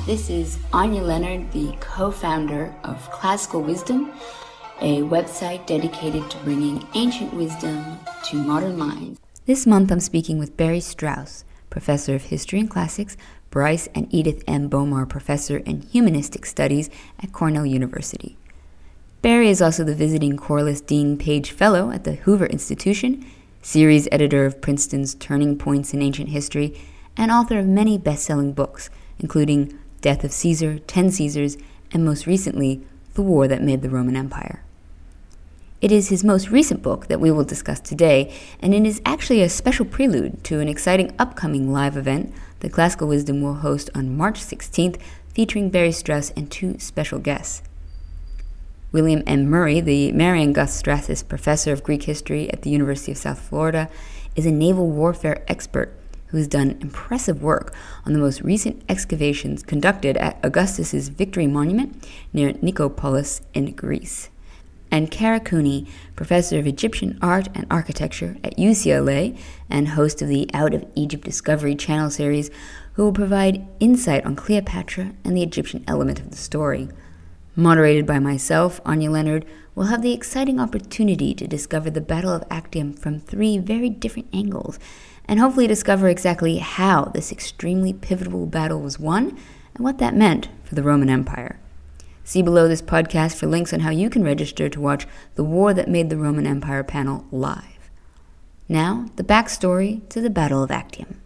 This is Anya Leonard, the co-founder of Classical Wisdom, a website dedicated to bringing ancient wisdom to modern minds. This month I'm speaking with Barry Strauss, Professor of History and Classics, Bryce and Edith M. Bomar Professor in Humanistic Studies at Cornell University. Barry is also the visiting Corliss Dean Page Fellow at the Hoover Institution, series editor of Princeton's Turning Points in Ancient History, and author of many best-selling books, including Death of Caesar, 10 Caesars, and most recently, The War That Made the Roman Empire. It is his most recent book that we will discuss today, and it is actually a special prelude to an exciting upcoming live event that Classical Wisdom will host on March 16th, featuring Barry Strauss and two special guests. William M. Murray, the Marion Gus Strathis Professor of Greek History at the University of South Florida, is a naval warfare expert who has done impressive work on the most recent excavations conducted at Augustus's Victory Monument near Nicopolis in Greece. And Kara Cooney, Professor of Egyptian Art and Architecture at UCLA and host of the Out of Egypt Discovery Channel series, who will provide insight on Cleopatra and the Egyptian element of the story. Moderated by myself, Anya Leonard, we'll have the exciting opportunity to discover the Battle of Actium from three very different angles, and hopefully discover exactly how this extremely pivotal battle was won and what that meant for the Roman Empire. See below this podcast for links on how you can register to watch The War That Made the Roman Empire panel live. Now, the backstory to the Battle of Actium.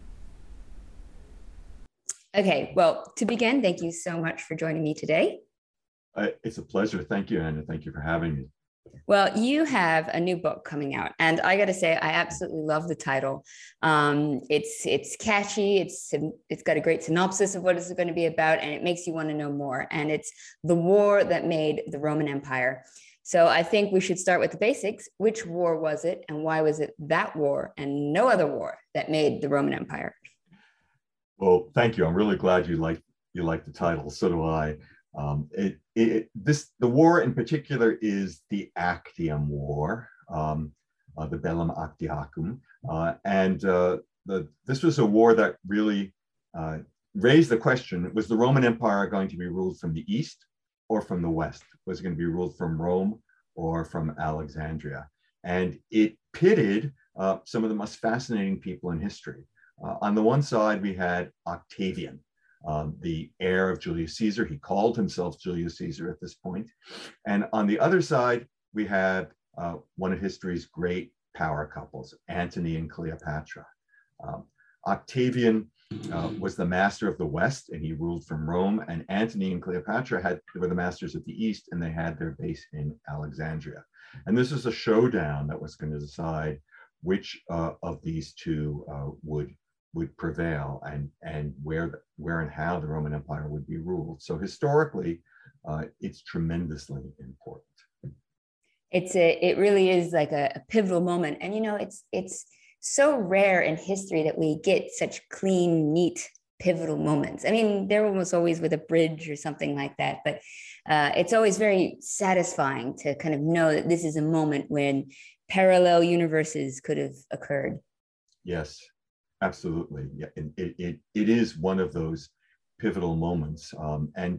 Okay, well, to begin, thank you so much for joining me today. It's a pleasure. Thank you, Anna. Thank you for having me. Well, you have a new book coming out, and I got to say, I absolutely love the title. It's catchy. It's got a great synopsis of what it's going to be about, and it makes you want to know more. And it's The War That Made the Roman Empire. So I think we should start with the basics. Which war was it, and why was it that war and no other war that made the Roman Empire? Well, thank you. I'm really glad you like the title. So do I. The war in particular is the Actium War, the Bellum Actiacum, and this was a war that really raised the question: was the Roman Empire going to be ruled from the east or from the west? Was it going to be ruled from Rome or from Alexandria? And it pitted some of the most fascinating people in history. On the one side, we had Octavian, the heir of Julius Caesar. He called himself Julius Caesar at this point. And on the other side, we had one of history's great power couples, Antony and Cleopatra. Octavian was the master of the West, and he ruled from Rome. And Antony and Cleopatra were the masters of the East, and they had their base in Alexandria. And this is a showdown that was going to decide which of these two would prevail, and where and how the Roman Empire would be ruled. So historically, it's tremendously important. It really is like a pivotal moment, and it's so rare in history that we get such clean, neat, pivotal moments. I mean, they're almost always with a bridge or something like that, but it's always very satisfying to kind of know that this is a moment when parallel universes could have occurred. Yes. Absolutely, yeah. It is one of those pivotal moments, and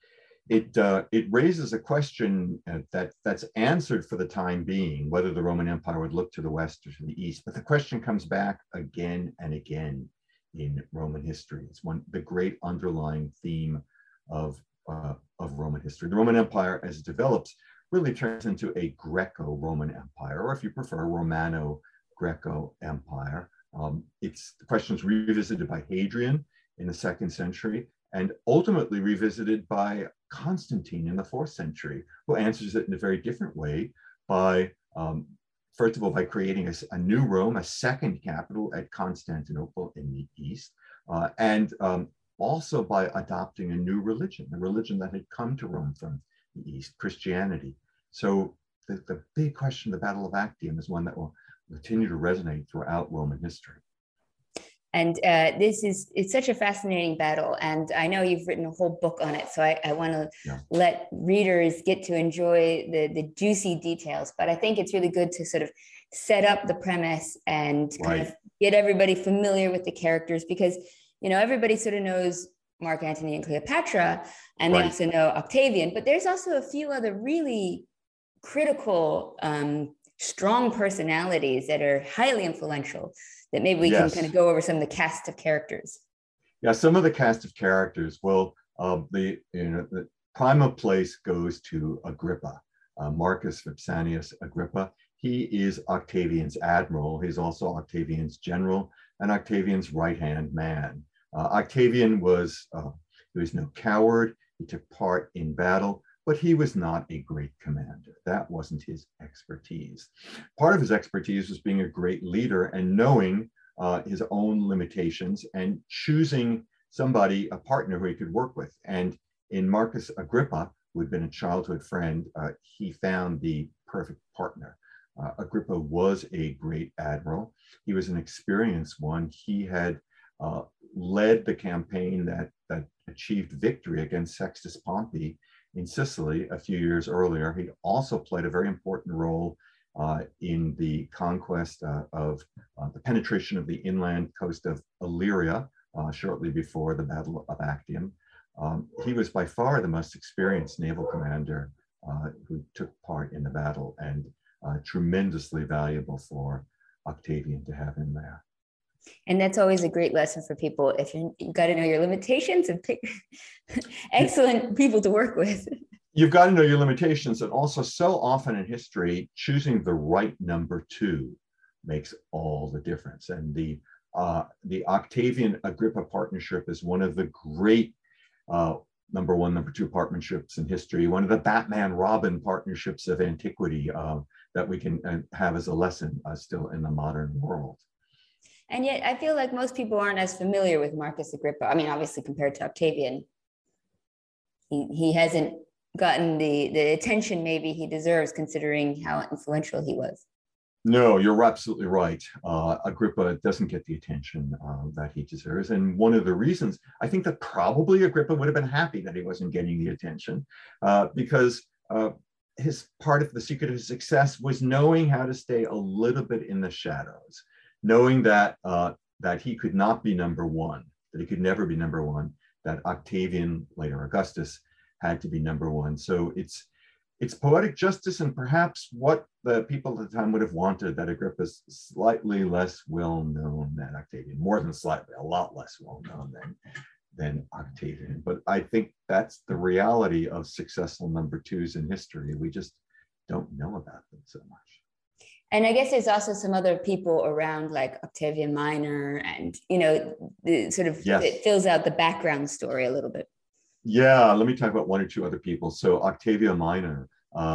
it raises a question that's answered for the time being, whether the Roman Empire would look to the west or to the east. But the question comes back again and again in Roman history. It's the great underlying theme of Roman history. The Roman Empire, as it develops, really turns into a Greco-Roman Empire, or if you prefer, Romano-Greco Empire. The question is revisited by Hadrian in the 2nd century, and ultimately revisited by Constantine in the 4th century, who answers it in a very different way by, first of all, by creating a new Rome, a second capital at Constantinople in the east, and also by adopting a new religion, a religion that had come to Rome from the east, Christianity. So the big question, the Battle of Actium, is one that will continue to resonate throughout Roman history. And it's such a fascinating battle. And I know you've written a whole book on it. So I want to let readers get to enjoy the juicy details. But I think it's really good to sort of set up the premise and kind of get everybody familiar with the characters, because, everybody sort of knows Mark Antony and Cleopatra, and they Right. also know Octavian, but there's also a few other really critical, strong personalities that are highly influential that maybe we can kind of Yes. go over some of the cast of characters. Yeah, some of the cast of characters. Well, the prime of place goes to Agrippa, Marcus Vipsanius Agrippa. He is Octavian's admiral. He's also Octavian's general and Octavian's right-hand man. Octavian he was no coward. He took part in battle, but he was not a great commander. That wasn't his expertise. Part of his expertise was being a great leader and knowing his own limitations and choosing somebody, a partner who he could work with. And in Marcus Agrippa, who had been a childhood friend, he found the perfect partner. Agrippa was a great admiral. He was an experienced one. He had led the campaign that achieved victory against Sextus Pompey in Sicily a few years earlier. He also played a very important role in the conquest of the penetration of the inland coast of Illyria shortly before the Battle of Actium. He was by far the most experienced naval commander who took part in the battle, and tremendously valuable for Octavian to have him there. And that's always a great lesson for people. If you've got to know your limitations and pick excellent people to work with. You've got to know your limitations. And also, so often in history, choosing the right number two makes all the difference. And the Octavian Agrippa partnership is one of the great number one, number two partnerships in history, one of the Batman Robin partnerships of antiquity that we can have as a lesson still in the modern world. And yet I feel like most people aren't as familiar with Marcus Agrippa. I mean, obviously compared to Octavian, he hasn't gotten the attention maybe he deserves considering how influential he was. No, you're absolutely right. Agrippa doesn't get the attention that he deserves. And one of the reasons, I think that probably Agrippa would have been happy that he wasn't getting the attention because his part of the secret of his success was knowing how to stay a little bit in the shadows, knowing that that he could not be number one, that he could never be number one, that Octavian, later Augustus, had to be number one. So it's poetic justice and perhaps what the people at the time would have wanted, that Agrippa's slightly less well known than Octavian, more than slightly, a lot less well known than Octavian. But I think that's the reality of successful number twos in history. We just don't know about them so much. And I guess there's also some other people around like Octavian Minor and, the sort of, yes. It fills out the background story a little bit. Yeah, let me talk about one or two other people. So Octavia Minor,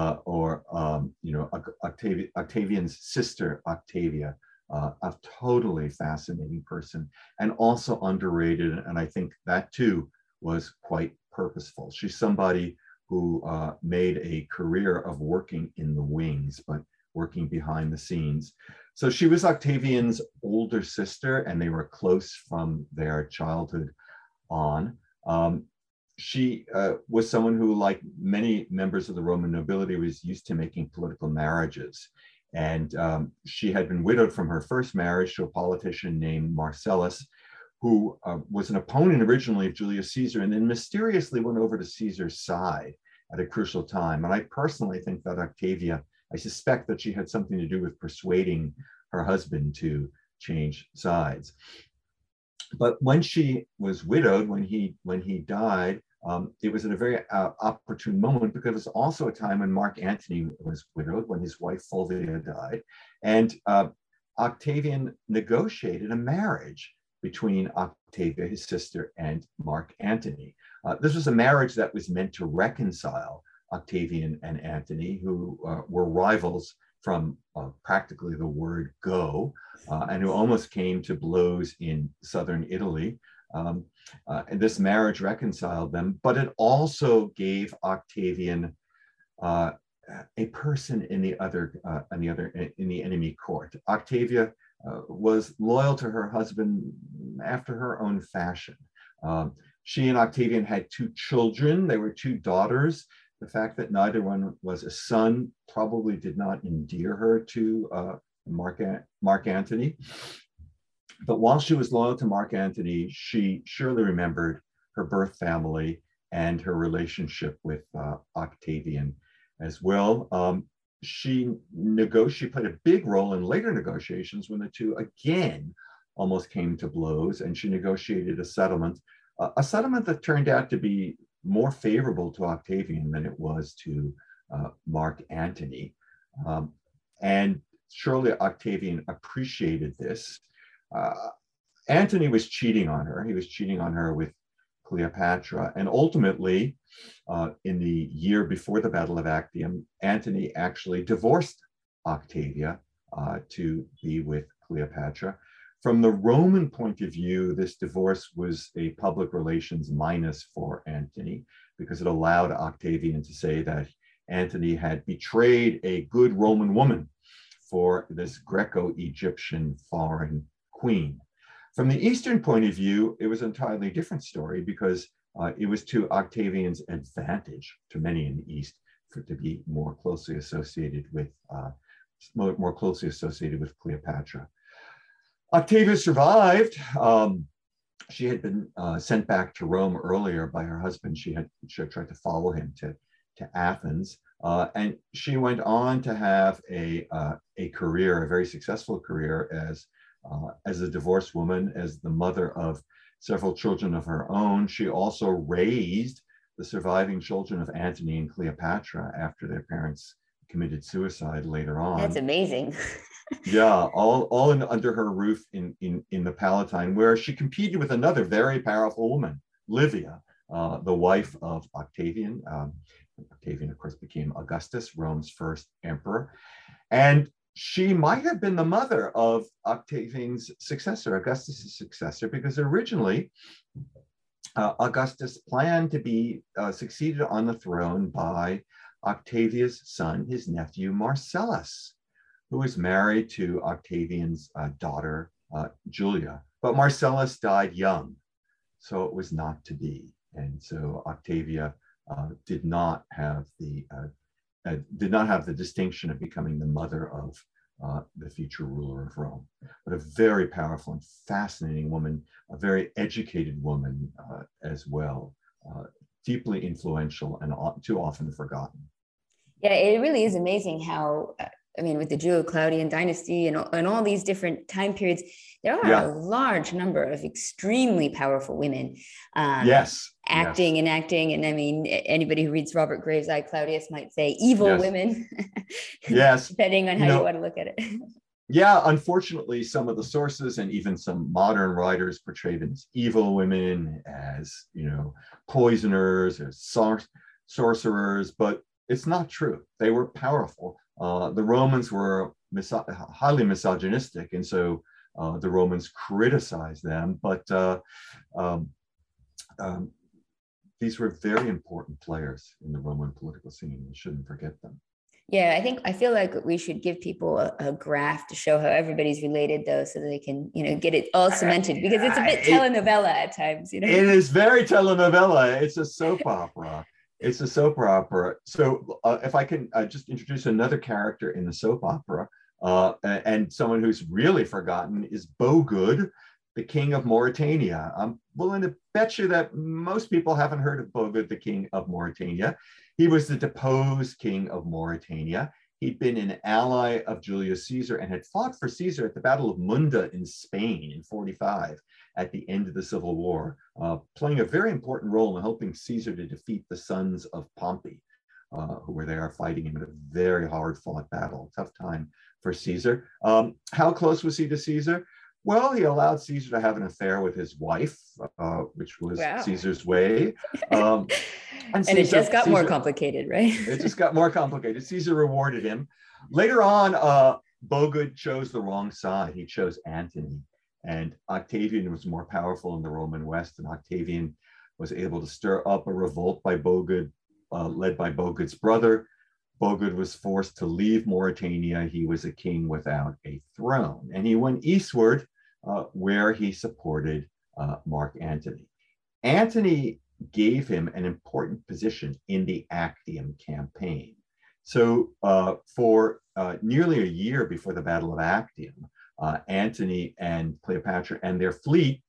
Octavian's sister, Octavia, a totally fascinating person and also underrated. And I think that too was quite purposeful. She's somebody who made a career of working in the wings, but working behind the scenes. So she was Octavian's older sister, and they were close from their childhood on. She was someone who, like many members of the Roman nobility, was used to making political marriages. And she had been widowed from her first marriage to a politician named Marcellus, who was an opponent originally of Julius Caesar, and then mysteriously went over to Caesar's side at a crucial time. And I personally think that Octavia, I suspect that she had something to do with persuading her husband to change sides. But when she was widowed, when he died, it was at a very opportune moment, because it was also a time when Mark Antony was widowed, when his wife Fulvia died. And Octavian negotiated a marriage between Octavia, his sister, and Mark Antony. This was a marriage that was meant to reconcile Octavian and Antony, who were rivals from practically the word go, and who almost came to blows in southern Italy. And this marriage reconciled them, but it also gave Octavian a person in the enemy court. Octavia was loyal to her husband after her own fashion. She and Octavian had two children. They were two daughters. The fact that neither one was a son probably did not endear her to Mark Antony. But while she was loyal to Mark Antony, she surely remembered her birth family and her relationship with Octavian as well. She played a big role in later negotiations when the two again almost came to blows, and she negotiated a settlement that turned out to be more favorable to Octavian than it was to Mark Antony. And surely Octavian appreciated this. Antony was cheating on her. He was cheating on her with Cleopatra. And ultimately, in the year before the Battle of Actium, Antony actually divorced Octavia to be with Cleopatra. From the Roman point of view, this divorce was a public relations minus for Antony, because it allowed Octavian to say that Antony had betrayed a good Roman woman for this Greco-Egyptian foreign queen. From the Eastern point of view, it was an entirely different story, because it was to Octavian's advantage, to many in the East, to be more closely associated with Cleopatra. Octavia survived. She had been sent back to Rome earlier by her husband. She had tried to follow him to Athens, and she went on to have a career, a very successful career as a divorced woman, as the mother of several children of her own. She also raised the surviving children of Antony and Cleopatra after their parents committed suicide later on. That's amazing. Yeah, all under her roof in the Palatine, where she competed with another very powerful woman, Livia, the wife of Octavian. Octavian, of course, became Augustus, Rome's first emperor. And she might have been the mother of Octavian's successor, Augustus's successor, because originally Augustus planned to be succeeded on the throne by Octavia's son, his nephew Marcellus, who was married to Octavian's daughter, Julia. But Marcellus died young, so it was not to be. And so Octavia did not have the distinction of becoming the mother of the future ruler of Rome, but a very powerful and fascinating woman, a very educated woman as well, deeply influential and too often forgotten. Yeah, it really is amazing how, with the Julio-Claudian dynasty and all these different time periods, there are a large number of extremely powerful women acting. And anybody who reads Robert Graves' I, Claudius might say evil women, depending on how you want to look at it. Yeah, unfortunately, some of the sources and even some modern writers portray them as evil women, as, poisoners, as sorcerers, but it's not true. They were powerful. The Romans were highly misogynistic, and so the Romans criticized them, but these were very important players in the Roman political scene. We shouldn't forget them. Yeah, I feel like we should give people a graph to show how everybody's related, though, so that they can, get it all cemented, because it's a bit telenovela at times. It is very telenovela. It's a soap opera. It's a soap opera. So if I can just introduce another character in the soap opera, and someone who's really forgotten, is Bogud, the king of Mauritania. I'm willing to bet you that most people haven't heard of Bogud, the king of Mauritania. He was the deposed king of Mauritania. He'd been an ally of Julius Caesar and had fought for Caesar at the Battle of Munda in Spain in 45 at the end of the Civil War, playing a very important role in helping Caesar to defeat the sons of Pompey, who were there fighting him in a very hard-fought battle. Tough time for Caesar. How close was he to Caesar? Well, he allowed Caesar to have an affair with his wife, which was Caesar's way. And Caesar, it just got more complicated, right? It just got more complicated. Caesar rewarded him. Later on, Bogud chose the wrong side. He chose Antony. And Octavian was more powerful in the Roman West, and Octavian was able to stir up a revolt by Bogud, led by Bogud's brother. Bogud was forced to leave Mauritania. He was a king without a throne, and he went eastward, where he supported Mark Antony. Antony gave him an important position in the Actium campaign. So for nearly a year before the Battle of Actium, Antony and Cleopatra and their fleet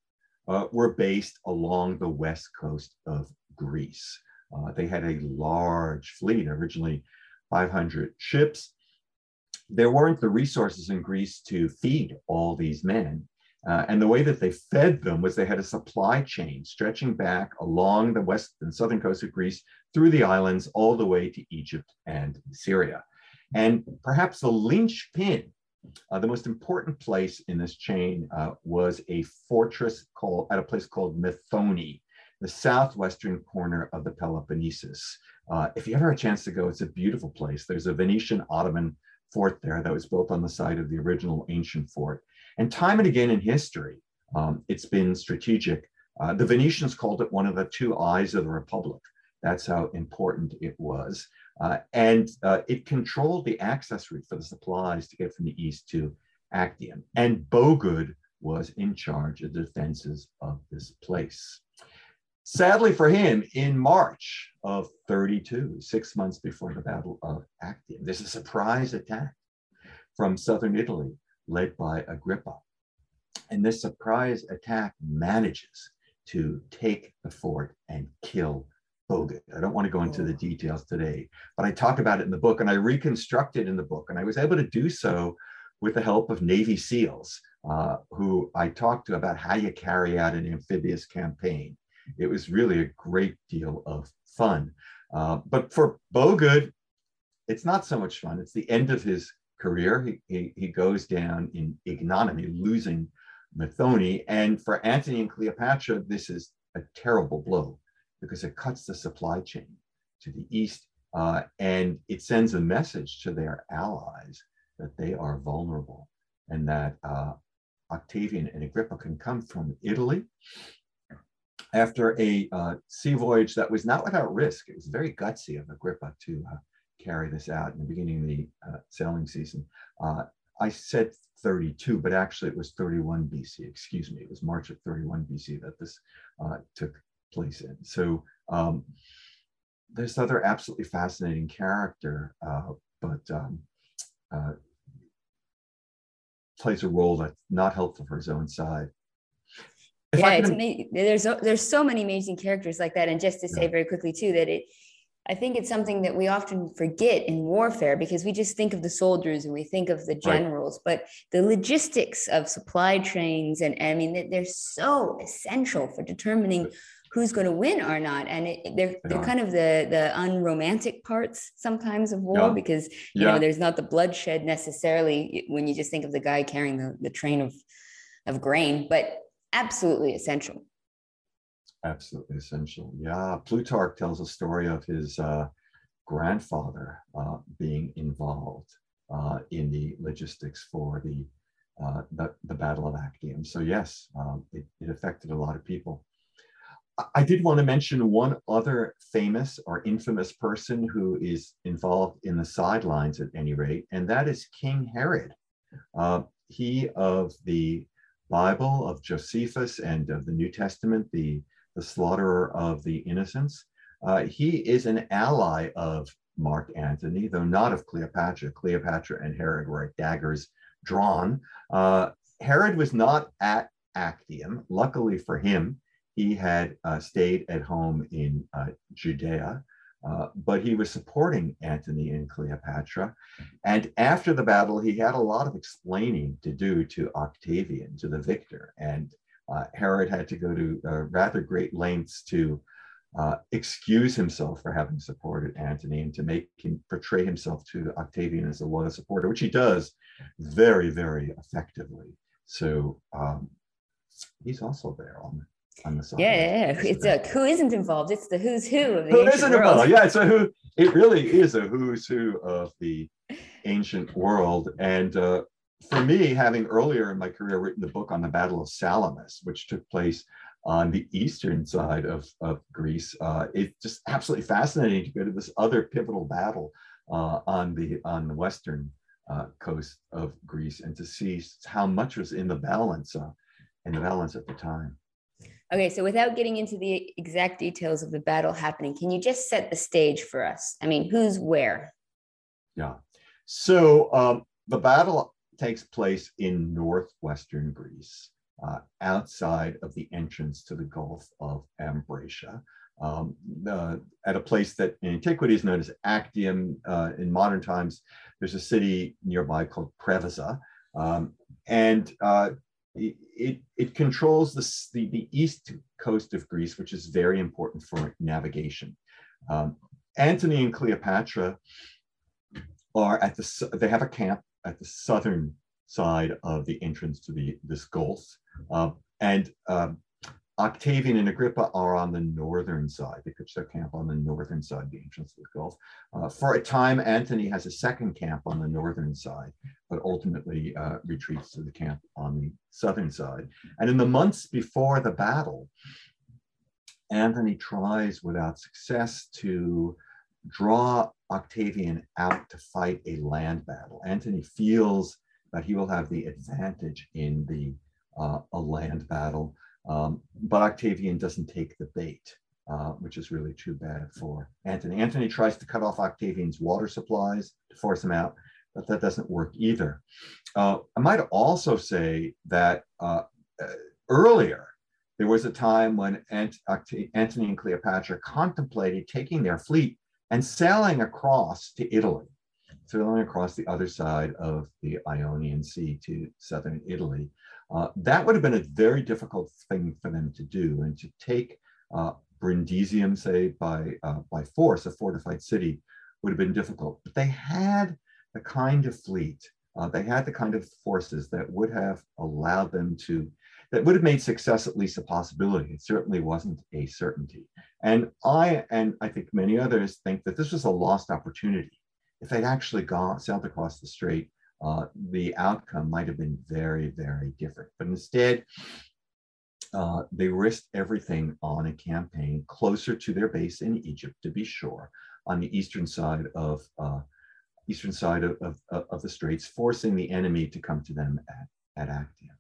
were based along the west coast of Greece. They had a large fleet, originally 500 ships. There weren't the resources in Greece to feed all these men. And the way that they fed them was they had a supply chain stretching back along the west and southern coast of Greece through the islands all the way to Egypt and Syria. And perhaps the linchpin, the most important place in this chain was a fortress at a place called Methone, the southwestern corner of the Peloponnesus. If you ever have a chance to go, it's a beautiful place. There's a Venetian Ottoman fort there that was built on the site of the original ancient fort. And time and again in history, it's been strategic. The Venetians called it one of the two eyes of the Republic. That's how important it was. And it controlled the access route for the supplies to get from the east to Actium. And Bogud was in charge of the defenses of this place. Sadly for him, in March of 32, 6 months before the Battle of Actium, there's a surprise attack from southern Italy led by Agrippa. And this surprise attack manages to take the fort and kill Bogud. I don't want to go into the details today, but I talk about it in the book and I reconstruct it in the book. And I was able to do so with the help of Navy SEALs, who I talked to about how you carry out an amphibious campaign. It was really a great deal of fun. But for Bogud, it's not so much fun. It's the end of his career. He goes down in ignominy, losing Methone. And for Antony and Cleopatra, this is a terrible blow because it cuts the supply chain to the east and it sends a message to their allies that they are vulnerable and that Octavian and Agrippa can come from Italy after a sea voyage that was not without risk. It was very gutsy of Agrippa to carry this out in the beginning of the sailing season. I said 32, but actually it was 31 BC, excuse me. It was March of 31 BC that this took place in. So this other absolutely fascinating character, but plays a role that's not helpful for his own side. There's so many amazing characters like that. And just to say very quickly too, that I think it's something that we often forget in warfare because we just think of the soldiers and we think of the generals, but the logistics of supply trains and I mean, they're so essential for determining who's going to win or not. And they're kind of the unromantic parts sometimes of war because, you know, there's not the bloodshed necessarily when you just think of the guy carrying the train of grain, but absolutely essential. Absolutely essential. Yeah. Plutarch tells a story of his grandfather being involved in the logistics for the Battle of Actium. So yes, it affected a lot of people. I did want to mention one other famous or infamous person who is involved in the sidelines at any rate, and that is King Herod. He of the Bible, of Josephus, and of the New Testament, the slaughterer of the innocents. He is an ally of Mark Antony, though not of Cleopatra. Cleopatra and Herod were at daggers drawn. Herod was not at Actium. Luckily for him, he had stayed at home in Judea, but he was supporting Antony and Cleopatra. And after the battle, he had a lot of explaining to do to Octavian, to the victor. And Herod had to go to rather great lengths to excuse himself for having supported Antony and to make him portray himself to Octavian as a loyal supporter, which he does very, very effectively. So he's also there on the side. It's who isn't involved. It's the who's who of the who ancient isn't world. Involved. Yeah, it's a who. It really is a who's who of the ancient world. And for me, having earlier in my career written the book on the Battle of Salamis, which took place on the eastern side of Greece, it's just absolutely fascinating to go to this other pivotal battle on the western coast of Greece and to see how much was in the balance at the time. Okay, so without getting into the exact details of the battle happening, can you just set the stage for us? I mean, who's where? Yeah. So the battle takes place in northwestern Greece. outside of the entrance to the Gulf of Ambracia, at a place that in antiquity is known as Actium. In modern times, there's a city nearby called Preveza, and it controls the east coast of Greece, which is very important for navigation. Antony and Cleopatra are they have a camp at the southern side of the entrance to this Gulf, and Octavian and Agrippa are on the northern side. They pitch their camp on the northern side of the entrance to the Gulf. For a time, Antony has a second camp on the northern side, but ultimately retreats to the camp on the southern side. And in the months before the battle, Antony tries without success to draw Octavian out to fight a land battle. Antony feels that he will have the advantage in a land battle. But Octavian doesn't take the bait, which is really too bad for Antony. Antony tries to cut off Octavian's water supplies to force him out, but that doesn't work either. I might also say that earlier, there was a time when Antony and Cleopatra contemplated taking their fleet and sailing across to Italy, sailing across the other side of the Ionian Sea to southern Italy. That would have been a very difficult thing for them to do, and to take Brundisium, say, by force, a fortified city, would have been difficult. But they had the kind of fleet, they had the kind of forces that would have allowed them that would have made success at least a possibility. It certainly wasn't a certainty. And I think many others think that this was a lost opportunity. If they'd actually sailed across the strait, the outcome might have been very, very different. But instead, they risked everything on a campaign closer to their base in Egypt, to be sure, on the eastern side of the straits, forcing the enemy to come to them at Actium.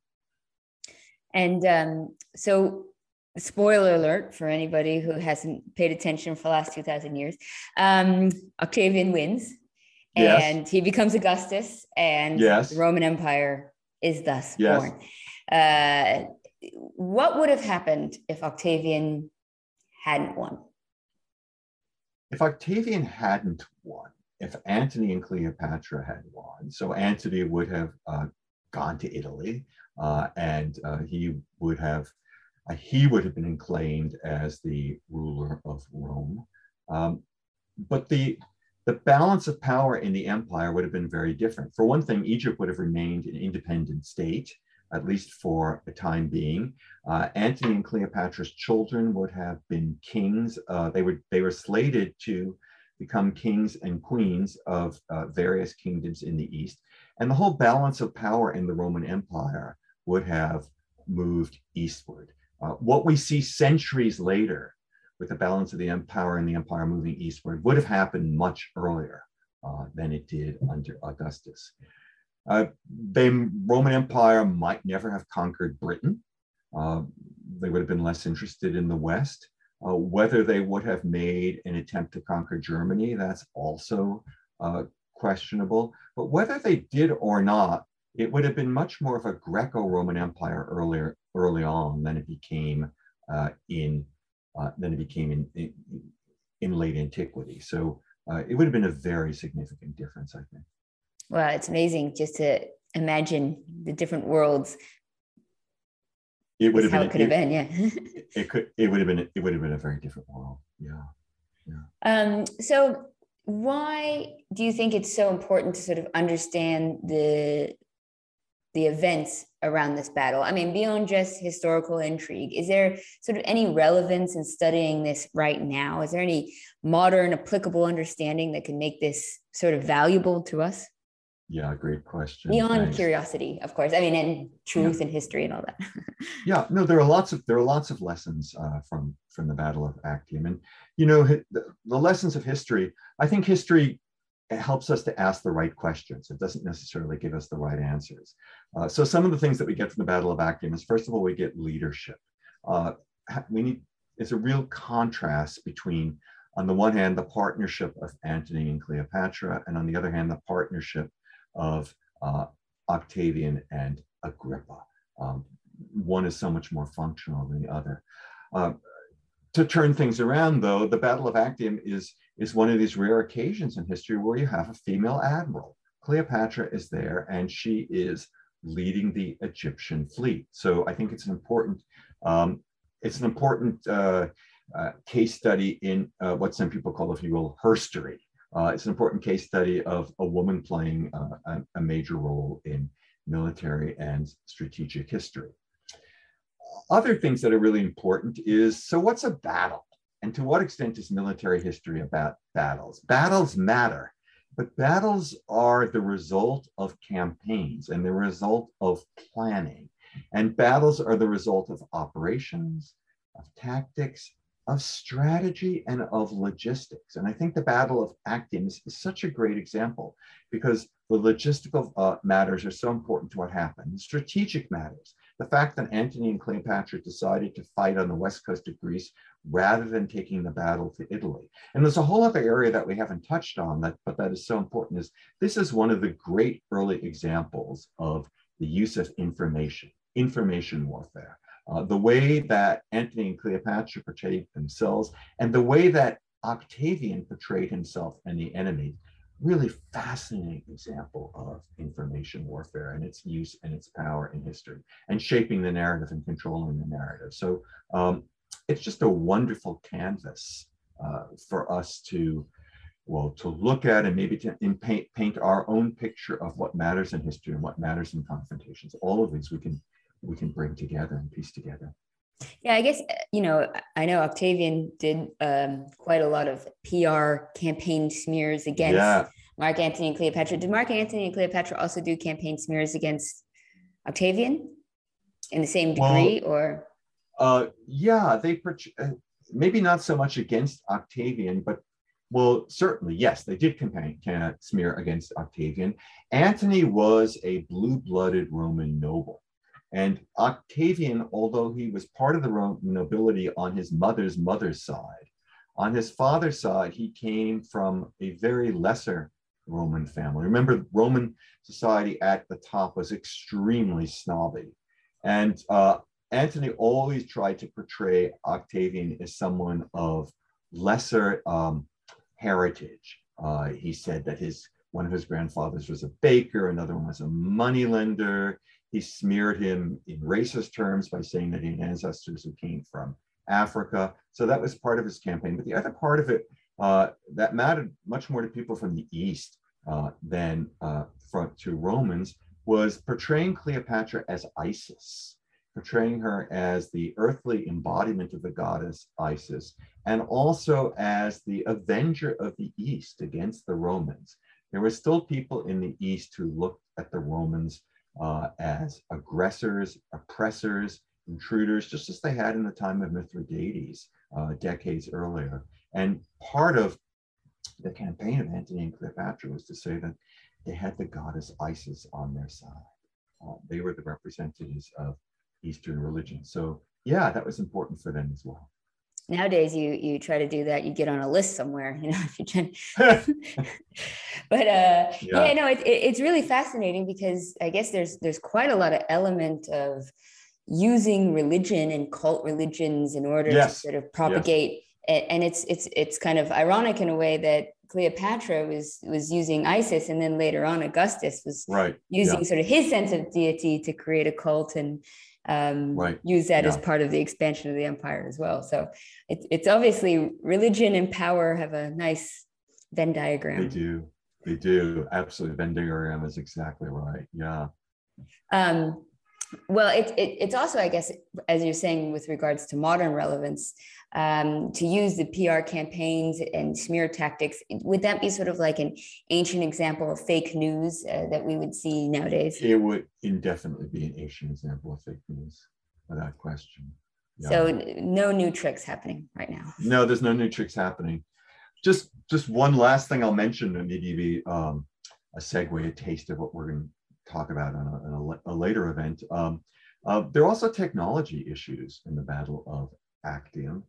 And so, spoiler alert for anybody who hasn't paid attention for the last 2,000 years, Octavian wins. Yes. And he becomes Augustus, and yes. the Roman Empire is thus yes. born. What would have happened if Octavian hadn't won? If Octavian hadn't won, if Antony and Cleopatra had won, so Antony would have gone to Italy, and he would have been acclaimed as the ruler of Rome. But the balance of power in the empire would have been very different. For one thing, Egypt would have remained an independent state, at least for a time being. Antony and Cleopatra's children would have been kings. They were slated to become kings and queens of various kingdoms in the east. And the whole balance of power in the Roman Empire would have moved eastward. What we see centuries later, with the balance of the empire and the empire moving eastward, would have happened much earlier than it did under Augustus. The Roman Empire might never have conquered Britain. They would have been less interested in the West. Whether they would have made an attempt to conquer Germany, that's also questionable. But whether they did or not, it would have been much more of a Greco-Roman Empire early on than it became in late antiquity. So it would have been a very significant difference, I think. Well, it's amazing just to imagine the different worlds. It would have been. How it could have been, yeah. It would have been a very different world. Yeah. So why do you think it's so important to sort of understand the events around this battle? I mean, beyond just historical intrigue, is there sort of any relevance in studying this right now? Is there any modern applicable understanding that can make this sort of valuable to us? Yeah, great question. Beyond curiosity, of course. I mean, and truth and history and all that. Yeah, no, there are lots of lessons from the Battle of Actium, and the lessons of history. I think history helps us to ask the right questions. It doesn't necessarily give us the right answers. So some of the things that we get from the Battle of Actium is, first of all, we get leadership. It's a real contrast between, on the one hand, the partnership of Antony and Cleopatra, and on the other hand, the partnership of Octavian and Agrippa. one is so much more functional than the other. To turn things around, though, the Battle of Actium is one of these rare occasions in history where you have a female admiral. Cleopatra is there, and she is leading the Egyptian fleet. So I think it's an important case study in what some people call, if you will, herstory. It's an important case study of a woman playing a major role in military and strategic history. Other things that are really important is, so what's a battle? And to what extent is military history about battles? Battles matter, but battles are the result of campaigns and the result of planning. And battles are the result of operations, of tactics, of strategy, and of logistics. And I think the Battle of Actium is such a great example, because the logistical matters are so important to what happened. The strategic matters, the fact that Antony and Cleopatra decided to fight on the west coast of Greece rather than taking the battle to Italy. And there's a whole other area that we haven't touched on, but that is so important, is this is one of the great early examples of the use of information warfare. The way that Antony and Cleopatra portrayed themselves, and the way that Octavian portrayed himself and the enemy, really fascinating example of information warfare and its use and its power in history, and shaping the narrative and controlling the narrative. So it's just a wonderful canvas for us to look at, and maybe to paint our own picture of what matters in history and what matters in confrontations. All of these we can bring together and piece together. Yeah, I guess, I know Octavian did quite a lot of PR campaign smears against Mark Antony and Cleopatra. Did Mark Antony and Cleopatra also do campaign smears against Octavian in the same degree, or? They maybe not so much against Octavian, but certainly, yes, they did smear against Octavian. Antony was a blue-blooded Roman noble. And Octavian, although he was part of the Roman nobility on his mother's side, on his father's side, he came from a very lesser Roman family. Remember, Roman society at the top was extremely snobby. And Antony always tried to portray Octavian as someone of lesser heritage. He said that one of his grandfathers was a baker, another one was a moneylender. He smeared him in racist terms by saying that he had ancestors who came from Africa. So that was part of his campaign. But the other part of it that mattered much more to people from the East than to Romans was portraying Cleopatra as Isis, portraying her as the earthly embodiment of the goddess Isis, and also as the avenger of the East against the Romans. There were still people in the East who looked at the Romans as aggressors, oppressors, intruders, just as they had in the time of Mithridates decades earlier. And part of the campaign of Antony and Cleopatra was to say that they had the goddess Isis on their side. They were the representatives of Eastern religion. So yeah, that was important for them as well. Nowadays, you try to do that, you get on a list somewhere, if you can. But it's really fascinating, because I guess there's quite a lot of element of using religion and cult religions in order to sort of propagate. And it's kind of ironic in a way that Cleopatra was using Isis, and then later on Augustus was using sort of his sense of deity to create a cult and use that as part of the expansion of the empire as well. So it's obviously religion and power have a nice Venn diagram. They do. Absolutely. Venn diagram is exactly right. Yeah. Well, it's also, I guess, as you're saying, with regards to modern relevance, to use the PR campaigns and smear tactics. Would that be sort of like an ancient example of fake news that we would see nowadays? It would indefinitely be an ancient example of fake news, without question. Yeah. So no new tricks happening right now. No, there's no new tricks happening. Just one last thing I'll mention, and maybe a segue, a taste of what we're going to talk about on a later event. There are also technology issues in the Battle of Actium.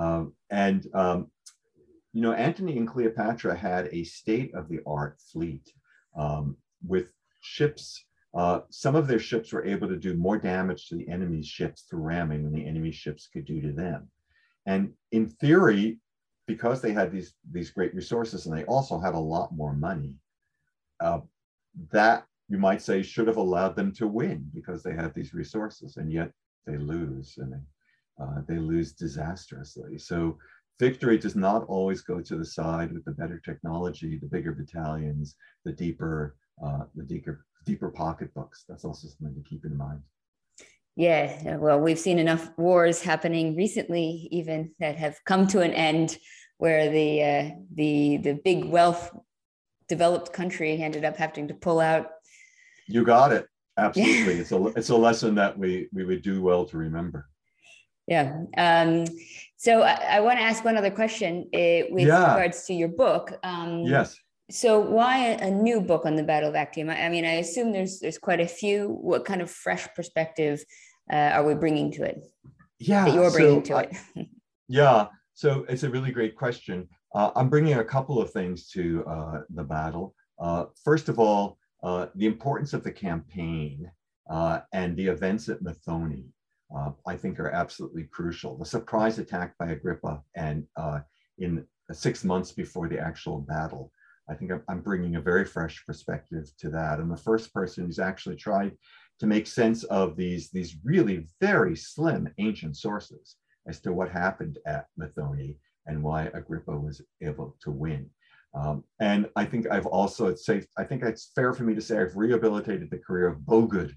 Antony and Cleopatra had a state-of-the-art fleet with ships some of their ships were able to do more damage to the enemy's ships through ramming than the enemy ships could do to them. And in theory, because they had these great resources and they also had a lot more money, that you might say should have allowed them to win because they had these resources, and yet they lose, and they lose disastrously. So victory does not always go to the side with the better technology, the bigger battalions, the deeper pocketbooks. That's also something to keep in mind. Yeah, well, we've seen enough wars happening recently, even that have come to an end, where the big wealth developed country ended up having to pull out. You got it. Absolutely. It's a lesson that we would do well to remember. Yeah. So I want to ask one other question with regards to your book. Yes. So why a new book on the Battle of Actium? I mean, I assume there's quite a few. What kind of fresh perspective are we bringing to it? Yeah. That you're bringing to it? Yeah. So it's a really great question. I'm bringing a couple of things to the battle. First of all, the importance of the campaign and the events at Methone, I think, are absolutely crucial. The surprise attack by Agrippa, and in 6 months before the actual battle, I think I'm bringing a very fresh perspective to that. I'm the first person who's actually tried to make sense of these really very slim ancient sources as to what happened at Methone and why Agrippa was able to win. And I think I think it's fair for me to say I've rehabilitated the career of Bogud,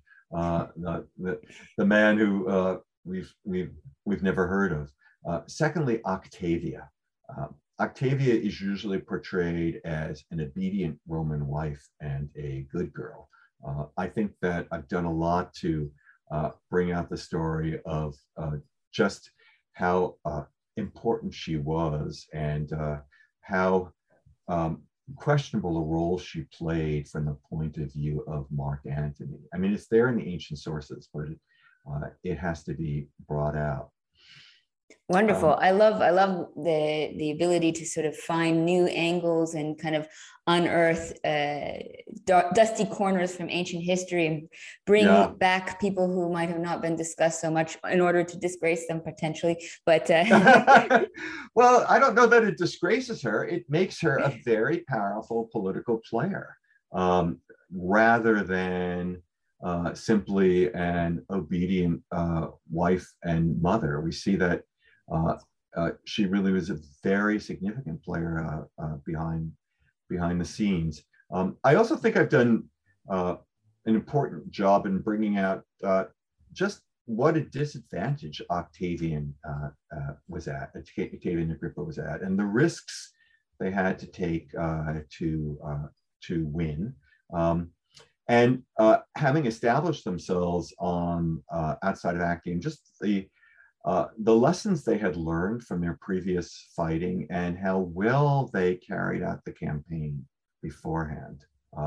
the man who we've never heard of. Secondly, Octavia. Octavia is usually portrayed as an obedient Roman wife and a good girl. I think that I've done a lot to bring out the story of just how important she was, and how questionable a role she played from the point of view of Mark Antony. I mean, it's there in the ancient sources, but it has to be brought out. Wonderful. I love the ability to sort of find new angles and kind of unearth dusty corners from ancient history and bring back people who might have not been discussed so much in order to disgrace them potentially. But well, I don't know that it disgraces her. It makes her a very powerful political player, rather than simply an obedient wife and mother. We see that she really was a very significant player behind the scenes. I also think I've done an important job in bringing out just what a disadvantage Octavian Agrippa was at, and the risks they had to take to win. And having established themselves on outside of Actium, just the lessons they had learned from their previous fighting and how well they carried out the campaign beforehand.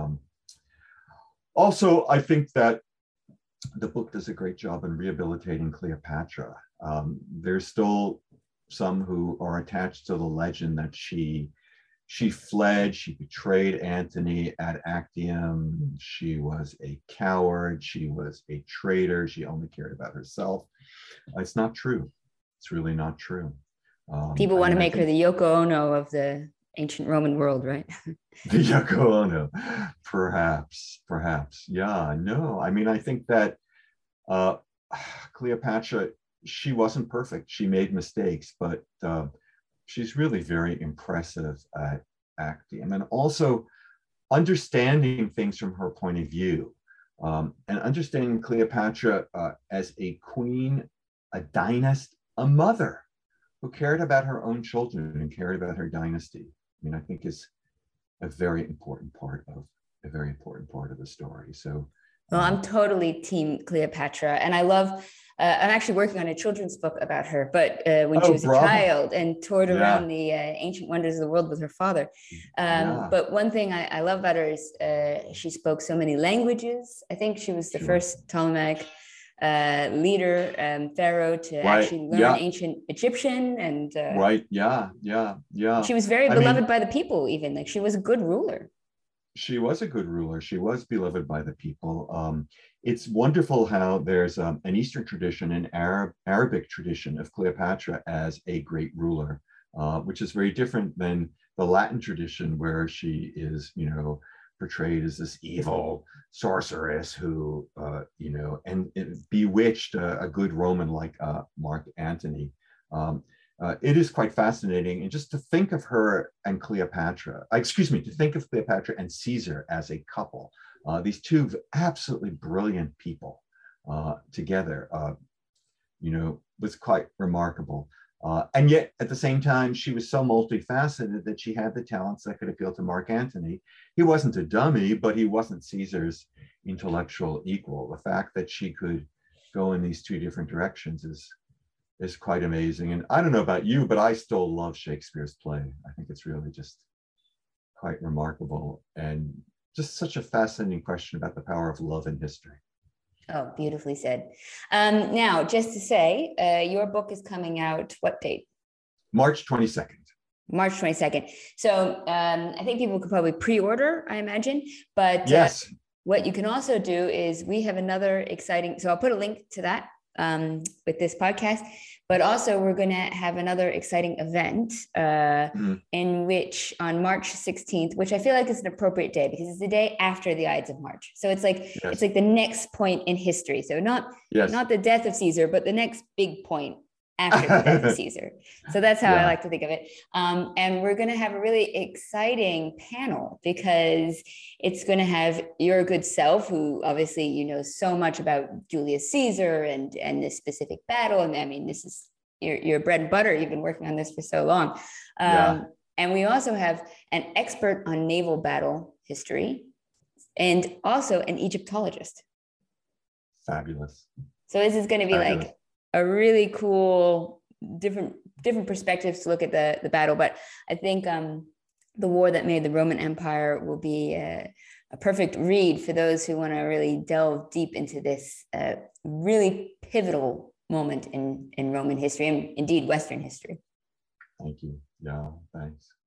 Also, I think that the book does a great job in rehabilitating Cleopatra. There's still some who are attached to the legend that she fled, she betrayed Antony at Actium, she was a coward, she was a traitor, she only cared about herself. It's not true. It's really not true. People want to make her the Yoko Ono of the ancient Roman world, right? The Yoko Ono, perhaps. Yeah, no, I mean, I think that Cleopatra, she wasn't perfect. She made mistakes, but she's really very impressive at Actium, and also understanding things from her point of view, and understanding Cleopatra as a queen, a dynast, a mother who cared about her own children and cared about her dynasty. I mean, I think is a very important part of the story. So, well, I'm totally team Cleopatra, and I love. I'm actually working on a children's book about her, but when she was a child and toured around the ancient wonders of the world with her father. But one thing I love about her is she spoke so many languages. I think she was the first Ptolemaic leader, pharaoh, to actually learn ancient Egyptian, and yeah. She was very beloved by the people, even like she was a good ruler. She was a good ruler. She was beloved by the people. It's wonderful how there's an Eastern tradition, an Arabic tradition of Cleopatra as a great ruler, which is very different than the Latin tradition where she is, portrayed as this evil sorceress who, and bewitched a good Roman like Mark Antony. It is quite fascinating. And just to think of her and Cleopatra, to think of Cleopatra and Caesar as a couple, these two absolutely brilliant people together, was quite remarkable. And yet, at the same time, she was so multifaceted that she had the talents that could appeal to Mark Antony. He wasn't a dummy, but he wasn't Caesar's intellectual equal. The fact that she could go in these two different directions is quite amazing. And I don't know about you, but I still love Shakespeare's play. I think it's really just quite remarkable and just such a fascinating question about the power of love in history. Oh, beautifully said. Now, just to say, your book is coming out what date? March 22nd. March 22nd. So I think people could probably pre-order, I imagine. But yes, what you can also do is we have another exciting, so I'll put a link to that with this podcast, but also we're going to have another exciting event in which on March 16th, which I feel like is an appropriate day because it's the day after the Ides of March. So it's like it's like the next point in history. So not the death of Caesar, but the next big point after the death of Caesar. So that's how I like to think of it. And we're going to have a really exciting panel because it's going to have your good self, who obviously, so much about Julius Caesar and this specific battle. And I mean, this is your bread and butter. You've been working on this for so long. And we also have an expert on naval battle history and also an Egyptologist. Fabulous. So this is going to be like a really cool, different perspectives to look at the battle. But I think the war that made the Roman Empire will be a perfect read for those who want to really delve deep into this really pivotal moment in Roman history and indeed Western history. Thank you. Yeah, thanks.